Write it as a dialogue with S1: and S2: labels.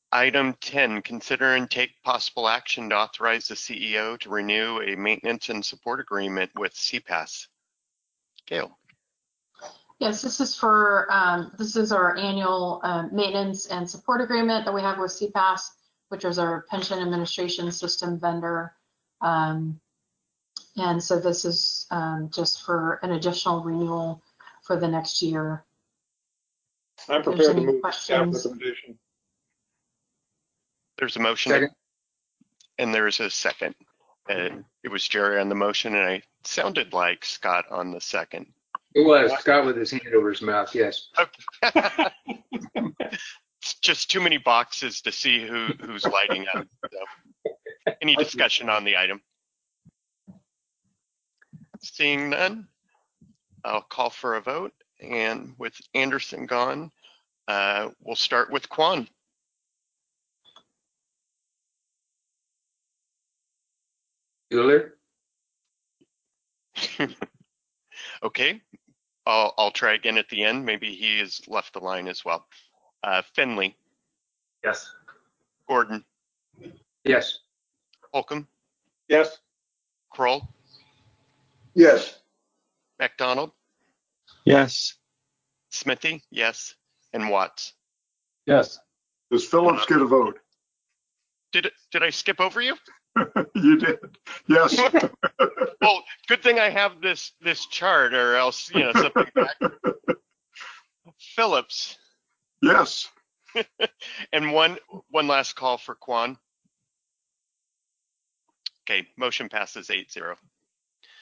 S1: Item 10, consider and take possible action to authorize the CEO to renew a maintenance and support agreement with CPAS. Gail.
S2: Yes, this is for this is our annual maintenance and support agreement that we have with CPAS, which is our pension administration system vendor. And so this is just for an additional renewal for the next year.
S3: I'm prepared to move the staff recommendation.
S1: There's a motion.
S4: Second.
S1: And there is a second. It was Jerry on the motion, and I sounded like Scott on the second.
S4: It was Scott with his hand over his mouth, yes.
S1: Okay. It's just too many boxes to see who's lighting up. So. Any discussion on the item? Seeing none, I'll call for a vote. And with Anderson gone, we'll start with Quan.
S4: Bueller?
S1: Okay, I'll try again at the end. Maybe he has left the line as well. Finley.
S3: Yes.
S1: Gordon.
S4: Yes.
S1: Holcomb.
S3: Yes.
S1: Kroll.
S5: Yes.
S1: McDonald.
S6: Yes.
S1: Smithy. Yes. And Watts.
S6: Yes.
S5: Does Phillips get a vote?
S1: Did I skip over you?
S5: You did. Yes.
S1: Well, good thing I have this chart, or else something back. Phillips.
S5: Yes.
S1: And one last call for Quan. Okay, motion passes 8-0.